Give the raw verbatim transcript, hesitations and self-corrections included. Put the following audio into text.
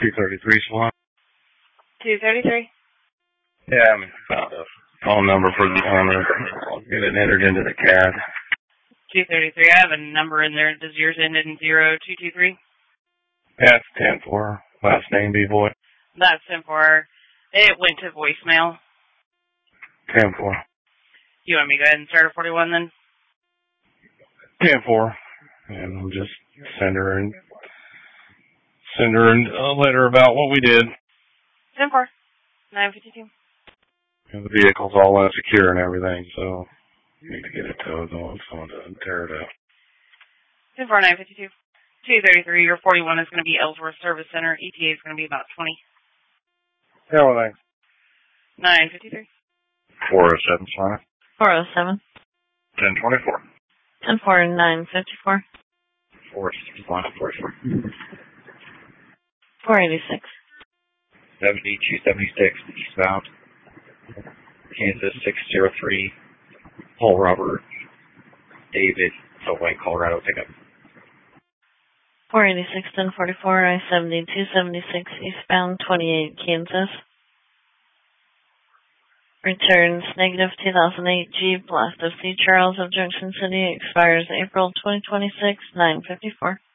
two thirty-three Swan. two thirty-three? Yeah, I mean, found a phone number for the owner. I'll get it entered into the C A D. two thirty-three. I have a number in there. Does yours end in zero two two three? Yeah, it's ten four. Last name, B-Boy. That's ten four. It went to voicemail. ten four. You want me to go ahead and start at forty-one then? ten four. And I'll just send her and send her a letter about what we did. ten four. nine fifty-two. And the vehicle's all unsecure and everything, so you need to get it towed on someone doesn't tear it up. ten four nine fifty-two. two thirty-three. Your forty-one is going to be Ellsworth Service Center. E T A is going to be about twenty. Yeah, well, thanks. nine fifty-three. four oh seven, Sonic. four oh seven. ten twenty-four. ten four nine fifty-four. four sixty-one, forty-four. four eighty-six. seventy-two seventy-six, eastbound. Kansas six zero three. Paul Robert. David, White, Colorado, pickup. four eighty-six, ten forty-four, I seventy-two seventy-six, eastbound, twenty-eight, Kansas. Returns negative two thousand eight Jeep, Blast of C. Charles of Junction City, expires April twenty twenty-six, nine fifty-four.